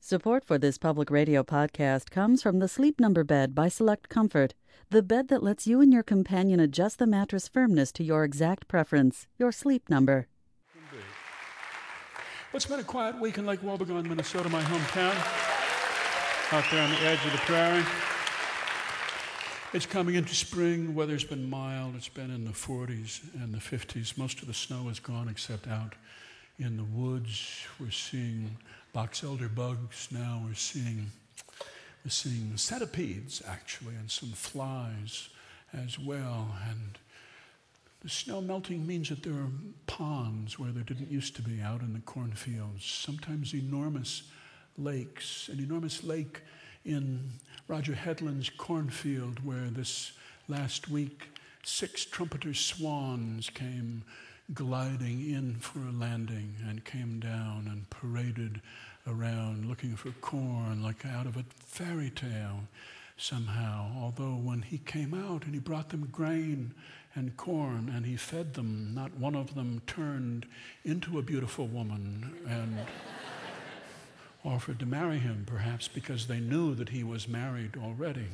Support for this public radio podcast comes from the Sleep Number bed by Select Comfort, the bed that lets you and your companion adjust the mattress firmness to your exact preference, your Sleep Number. Indeed. Well, it's been a quiet week in Lake Wobegon, Minnesota, my hometown, out there on the edge of the prairie. It's coming into spring. Weather's been mild. It's been in the 40s and the 50s. Most of the snow is gone except out in the woods. We're seeing box elder bugs now. We're seeing centipedes, actually, and some flies as well. And the snow melting means that there are ponds where there didn't used to be out in the cornfields. Sometimes enormous lakes. An enormous lake in Roger Hedlund's cornfield, where this last week 6 trumpeter swans came gliding in for a landing and came down and paraded around looking for corn like out of a fairy tale somehow. Although when he came out and he brought them grain and corn and he fed them, not one of them turned into a beautiful woman and offered to marry him, perhaps because they knew that he was married already.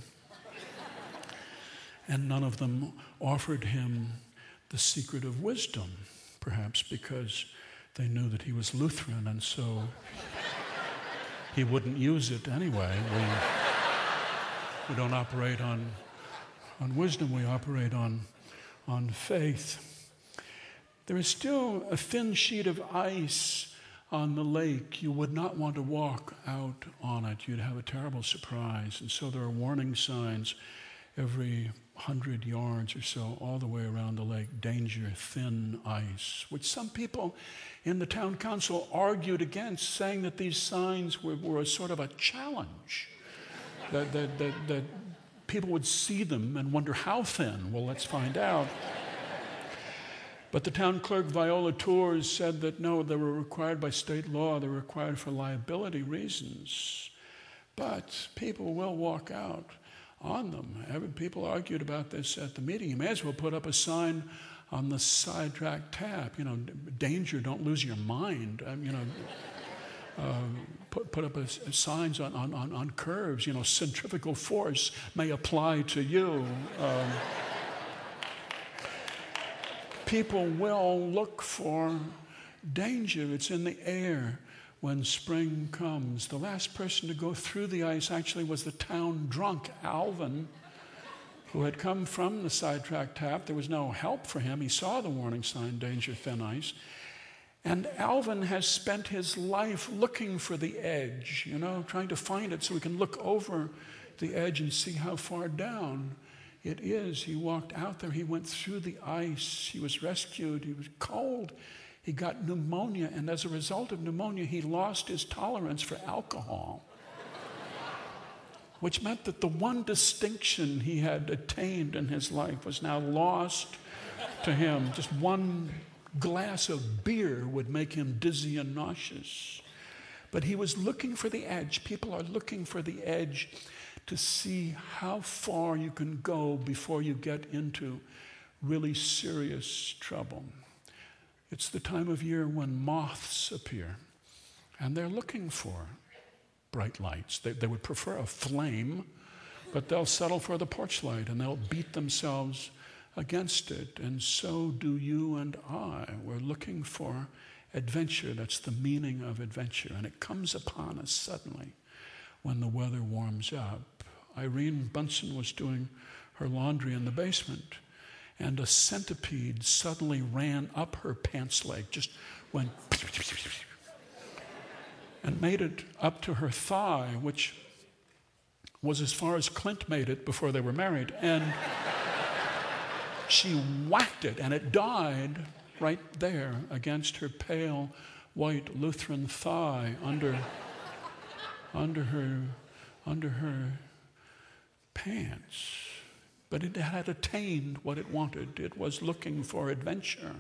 And none of them offered him the secret of wisdom, perhaps because they knew that he was Lutheran, and so he wouldn't use it anyway. We don't operate on wisdom, we operate on faith. There is still a thin sheet of ice on the lake. You would not want to walk out on it. You'd have a terrible surprise. And so there are warning signs every 100 yards or so all the way around the lake. Danger, thin ice, which some people in the town council argued against, saying that these signs were a sort of a challenge, that people would see them and wonder how thin. Well, let's find out. But the town clerk, Viola Tours, said that no, they were required by state law. They were required for liability reasons. But people will walk out on them. People argued about this at the meeting. You may as well put up a sign on the sidetrack tap. Danger, don't lose your mind. Put up signs on curves. Centrifugal force may apply to you. People will look for danger. It's in the air when spring comes. The last person to go through the ice actually was the town drunk, Alvin, who had come from the sidetrack tap. There was no help for him. He saw the warning sign, danger, thin ice. And Alvin has spent his life looking for the edge, trying to find it so we can look over the edge and see how far down it is. He walked out there. He went through the ice. He was rescued. He was cold. He got pneumonia. And as a result of pneumonia, he lost his tolerance for alcohol, which meant that the one distinction he had attained in his life was now lost to him. Just one glass of beer would make him dizzy and nauseous. But he was looking for the edge. People are looking for the edge to see how far you can go before you get into really serious trouble. It's the time of year when moths appear, and they're looking for bright lights. They would prefer a flame, but they'll settle for the porch light, and they'll beat themselves against it. And so do you and I. We're looking for adventure. That's the meaning of adventure, and it comes upon us suddenly when the weather warms up. Irene Bunsen was doing her laundry in the basement, and a centipede suddenly ran up her pants leg, just went and made it up to her thigh, which was as far as Clint made it before they were married. And she whacked it, and it died right there against her pale white Lutheran thigh under her pants. But it had attained what it wanted. It was looking for adventure.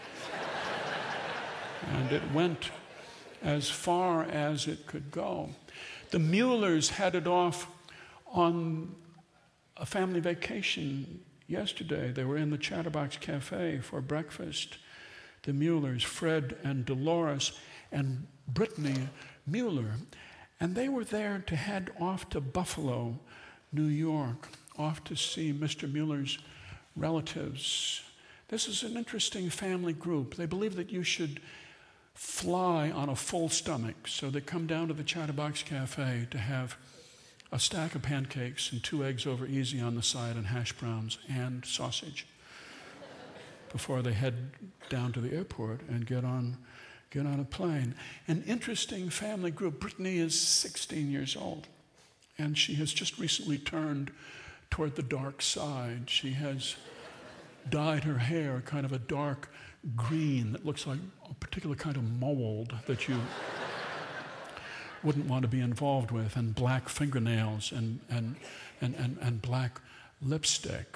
And it went as far as it could go. The Muellers headed off on a family vacation yesterday. They were in the Chatterbox Cafe for breakfast. The Muellers, Fred and Dolores and Brittany Mueller. And they were there to head off to Buffalo, New York, off to see Mr. Mueller's relatives. This is an interesting family group. They believe that you should fly on a full stomach, so they come down to the Chatterbox Cafe to have a stack of pancakes and 2 eggs over easy on the side and hash browns and sausage before they head down to the airport and get on a plane. An interesting family group. Brittany is 16 years old, and she has just recently turned toward the dark side. She has dyed her hair kind of a dark green that looks like a particular kind of mold that you wouldn't want to be involved with, and black fingernails and black lipstick.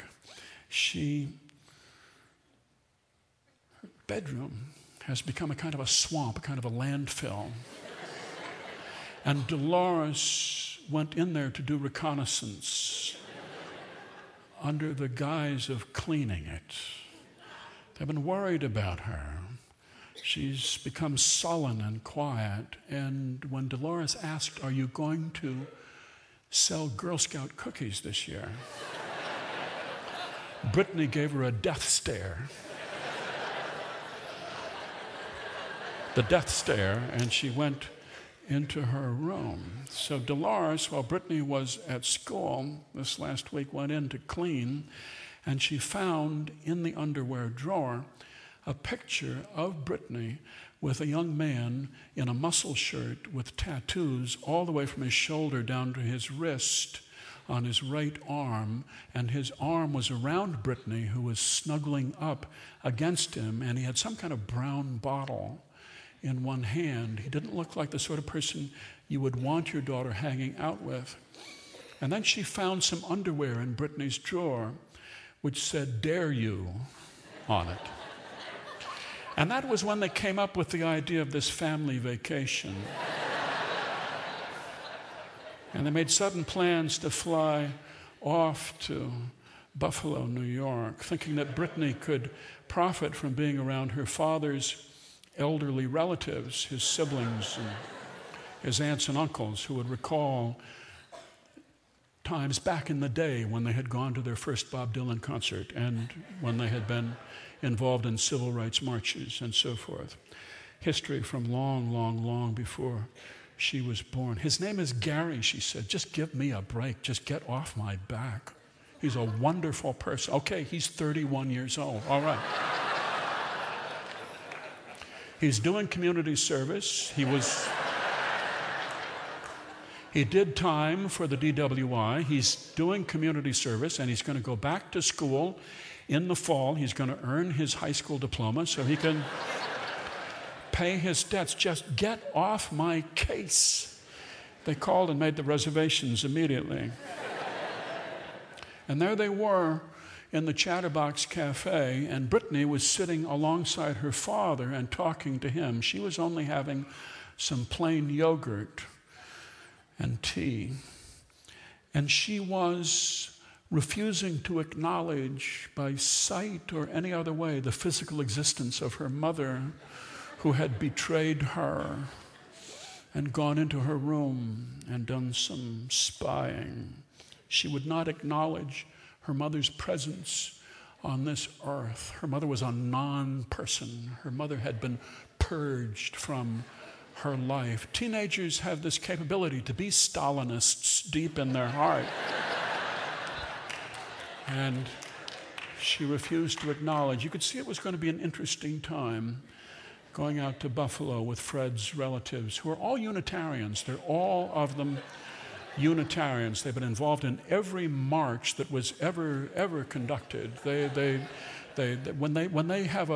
Her bedroom has become a kind of a swamp, a kind of a landfill. And Dolores went in there to do reconnaissance under the guise of cleaning it. They've been worried about her. She's become sullen and quiet. And when Dolores asked, "Are you going to sell Girl Scout cookies this year?" Brittany gave her a death stare. The death stare, and she went into her room. So Dolores, while Brittany was at school this last week, went in to clean, and she found in the underwear drawer a picture of Brittany with a young man in a muscle shirt with tattoos all the way from his shoulder down to his wrist on his right arm, and his arm was around Brittany, who was snuggling up against him, and he had some kind of brown bottle in one hand. He didn't look like the sort of person you would want your daughter hanging out with. And then she found some underwear in Brittany's drawer which said, "Dare you," on it. And that was when they came up with the idea of this family vacation. And they made sudden plans to fly off to Buffalo, New York, thinking that Brittany could profit from being around her father's elderly relatives, his siblings and his aunts and uncles, who would recall times back in the day when they had gone to their first Bob Dylan concert and when they had been involved in civil rights marches and so forth. History from long, long, long before she was born. "His name is Gary," she said. "Just give me a break. Just get off my back. He's a wonderful person." Okay, he's 31 years old. All right. He's doing community service. He did time for the DWI. He's doing community service, and he's going to go back to school in the fall. He's going to earn his high school diploma so he can pay his debts. Just get off my case. They called and made the reservations immediately. And there they were in the Chatterbox Cafe, and Brittany was sitting alongside her father and talking to him. She was only having some plain yogurt and tea. And she was refusing to acknowledge by sight or any other way the physical existence of her mother, who had betrayed her and gone into her room and done some spying. She would not acknowledge her mother's presence on this earth. Her mother was a non-person. Her mother had been purged from her life. Teenagers have this capability to be Stalinists deep in their heart. And she refused to acknowledge. You could see it was going to be an interesting time going out to Buffalo with Fred's relatives, who are all Unitarians. They're all of them Unitarians. They've been involved in every march that was ever conducted. When they have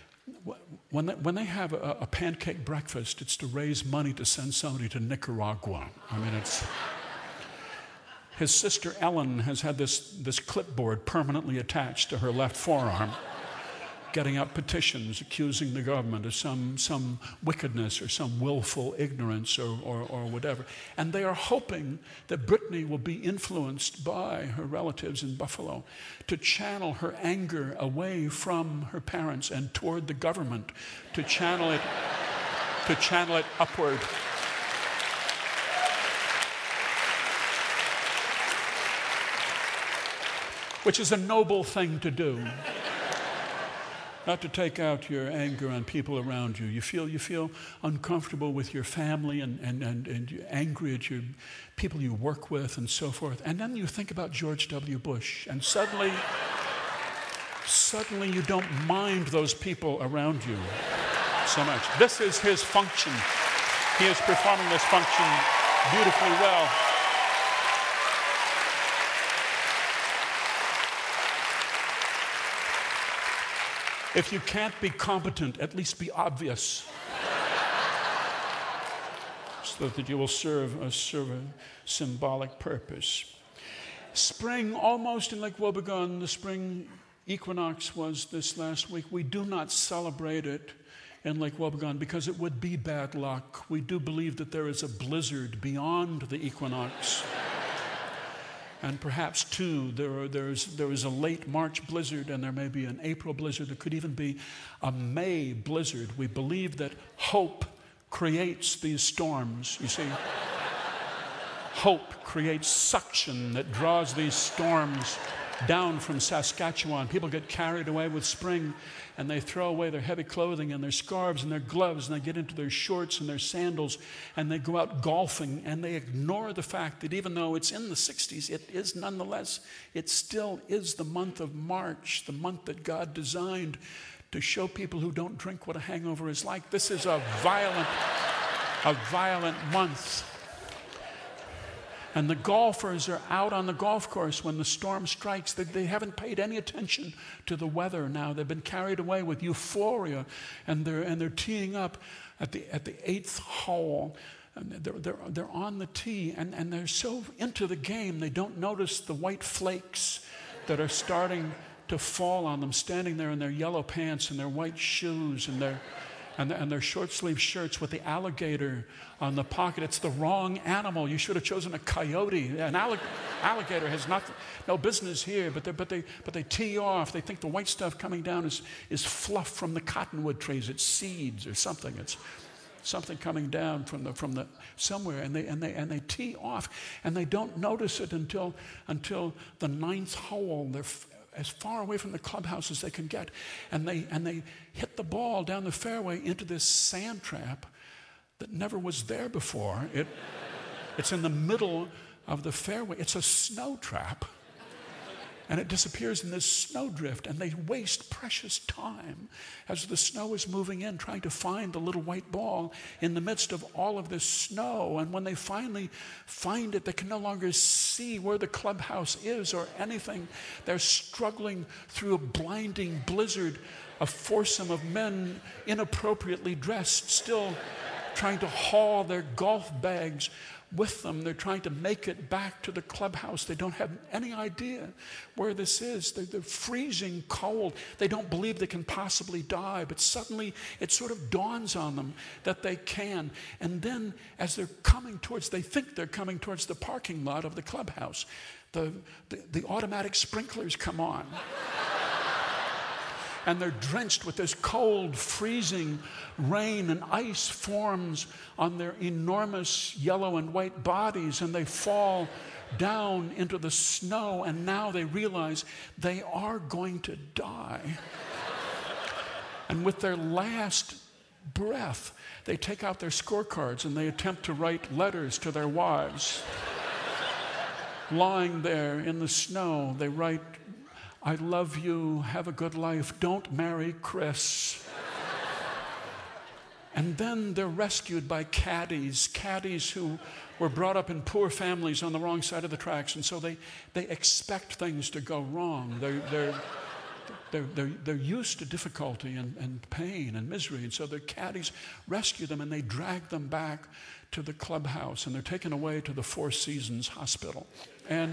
a pancake breakfast, it's to raise money to send somebody to Nicaragua. I mean, it's. His sister Ellen has had this clipboard permanently attached to her left forearm, getting out petitions accusing the government of some wickedness or some willful ignorance or whatever. And they are hoping that Brittany will be influenced by her relatives in Buffalo to channel her anger away from her parents and toward the government, to channel it upward. which is a noble thing to do. Not to take out your anger on people around you. You feel uncomfortable with your family and you're angry at your people you work with and so forth. And then you think about George W. Bush, and suddenly you don't mind those people around you so much. This is his function. He is performing this function beautifully well. If you can't be competent, at least be obvious, so that you will serve a symbolic purpose. Spring almost in Lake Wobegon. The spring equinox was this last week. We do not celebrate it in Lake Wobegon because it would be bad luck. We do believe that there is a blizzard beyond the equinox. And perhaps, too, there is a late March blizzard, and there may be an April blizzard. There could even be a May blizzard. We believe that hope creates these storms. You see, hope creates suction that draws these storms down from Saskatchewan. People get carried away with spring, and they throw away their heavy clothing and their scarves and their gloves, and they get into their shorts and their sandals, and they go out golfing, and they ignore the fact that even though it's in the 60s, it is nonetheless, it still is the month of March, the month that God designed to show people who don't drink what a hangover is like. This is a violent month. And the golfers are out on the golf course when the storm strikes. They haven't paid any attention to the weather now. They've been carried away with euphoria, and they're teeing up at the eighth hole. And they're on the tee, and they're so into the game they don't notice the white flakes that are starting to fall on them, standing there in their yellow pants and their white shoes and their short sleeve shirts with the alligator on the pocket. It's the wrong animal. You should have chosen a coyote. An alligator has no business here, but they tee off. They think the white stuff coming down is fluff from the cottonwood trees. It's seeds or something. It's something coming down from the somewhere, and they tee off, and they don't notice it until the ninth hole. They're as far away from the clubhouse as they can get, and they hit the ball down the fairway into this sand trap that never was there before. It's in the middle of the fairway. It's a snow trap, and it disappears in this snowdrift, and they waste precious time as the snow is moving in, trying to find the little white ball in the midst of all of this snow. And when they finally find it, they can no longer see where the clubhouse is or anything. They're struggling through a blinding blizzard, a foursome of men inappropriately dressed, still trying to haul their golf bags with them. They're trying to make it back to the clubhouse. They don't have any idea where this is. They're freezing cold. They don't believe they can possibly die, but suddenly it sort of dawns on them that they can. And then as they think they're coming towards the parking lot of the clubhouse, the automatic sprinklers come on. And they're drenched with this cold, freezing rain, and ice forms on their enormous yellow and white bodies, and they fall down into the snow, and now they realize they are going to die. And with their last breath, they take out their scorecards and they attempt to write letters to their wives. Lying there in the snow, they write, "I love you, have a good life, don't marry Chris." And then they're rescued by caddies who were brought up in poor families on the wrong side of the tracks, and so they expect things to go wrong. They're used to difficulty and pain and misery, and so their caddies rescue them, and they drag them back to the clubhouse, and they're taken away to the Four Seasons Hospital. And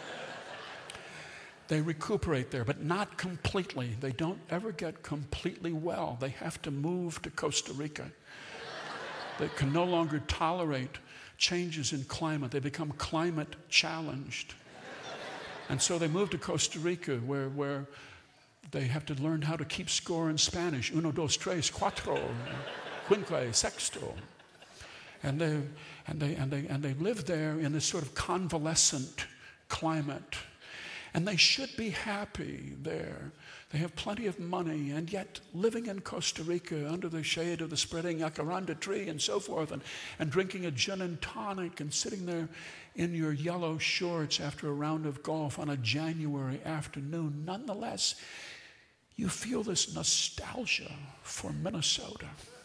they recuperate there, but not completely. They don't ever get completely well. They have to move to Costa Rica. They can no longer tolerate changes in climate. They become climate challenged. And so they move to Costa Rica, where they have to learn how to keep score in Spanish. Uno, dos, tres, cuatro, quinque, sexto. And they live there in this sort of convalescent climate. And they should be happy there. They have plenty of money, and yet living in Costa Rica under the shade of the spreading jacaranda tree and so forth, and drinking a gin and tonic and sitting there in your yellow shorts after a round of golf on a January afternoon. Nonetheless, you feel this nostalgia for Minnesota.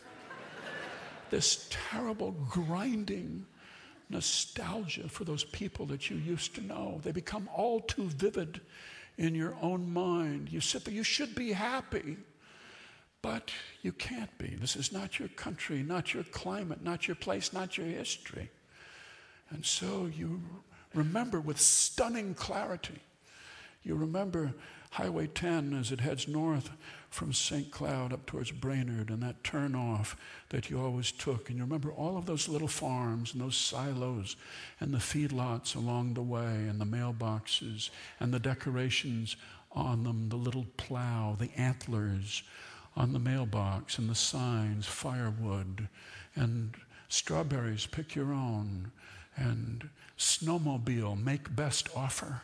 This terrible grinding nostalgia for those people that you used to know. They become all too vivid in your own mind. You sit there, you should be happy, but you can't be. This is not your country, not your climate, not your place, not your history. And so you remember with stunning clarity. You remember Highway 10 as it heads north from St. Cloud up towards Brainerd, and that turnoff that you always took. And you remember all of those little farms and those silos and the feedlots along the way and the mailboxes and the decorations on them, the little plow, the antlers on the mailbox and the signs, firewood and strawberries, pick your own, and snowmobile, make best offer.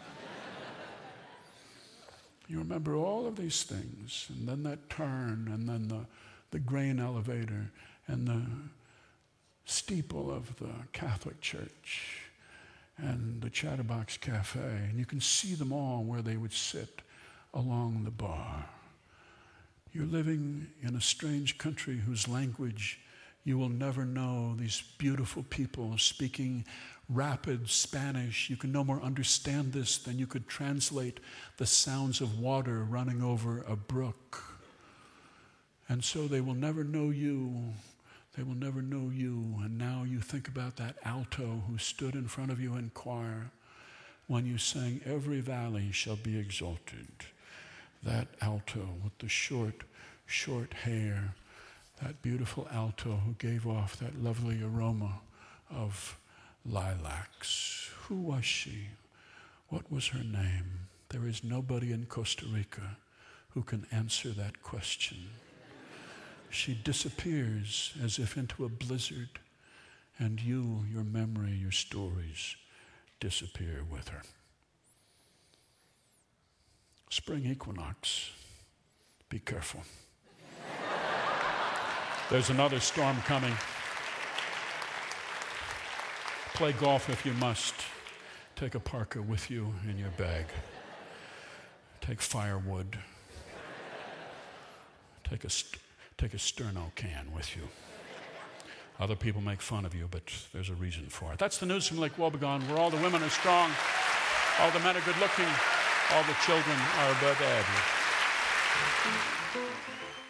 You remember all of these things, and then that turn, and then the grain elevator, and the steeple of the Catholic Church, and the Chatterbox Cafe, and you can see them all where they would sit along the bar. You're living in a strange country whose language you will never know. These beautiful people speaking rapid Spanish. You can no more understand this than you could translate the sounds of water running over a brook. And so they will never know you. They will never know you. And now you think about that alto who stood in front of you in choir when you sang, "Every valley shall be exalted." That alto with the short hair, that beautiful alto who gave off that lovely aroma of lilacs. Who was she? What was her name? There is nobody in Costa Rica who can answer that question. She disappears as if into a blizzard, and you, your memory, your stories disappear with her. Spring equinox. Be careful. There's another storm coming. Play golf if you must. Take a parka with you in your bag. Take firewood. Take a Sterno can with you. Other people make fun of you, but there's a reason for it. That's the news from Lake Wobegon, where all the women are strong, all the men are good looking, all the children are above average.